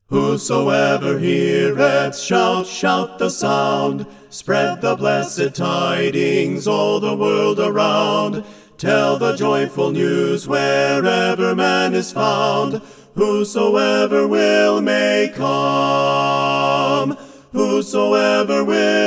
Whosoever heareth, shout the sound. Spread the blessed tidings all the world around. Tell the joyful news wherever man is found. Whosoever will may come. Whosoever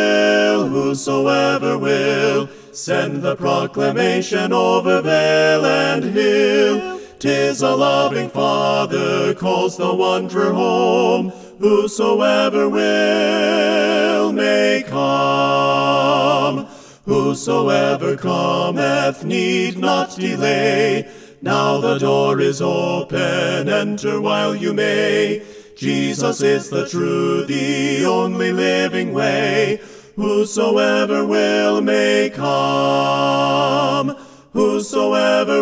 will, send the proclamation over vale and hill. 'Tis a loving Father calls the wanderer home. Whosoever will may come. Whosoever cometh need not delay. Now the door is open, enter while you may. Jesus is the true, the only living way. Whosoever will may come. Whosoever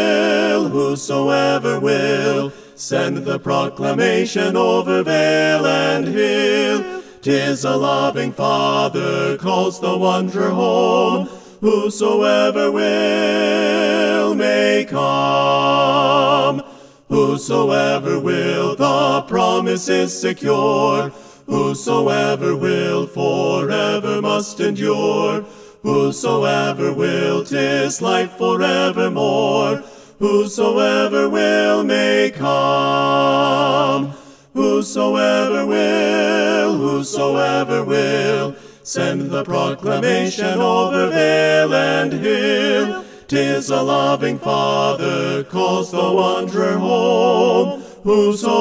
will, send the proclamation over vale and hill. 'Tis a loving Father calls the wanderer home. Whosoever will may come. Whosoever will, the promise is secure. Whosoever will forever must endure. Whosoever will, 'tis life forevermore. Whosoever will may come. Whosoever will, send the proclamation over vale and hill. 'Tis a loving Father calls the wanderer home. Whosoever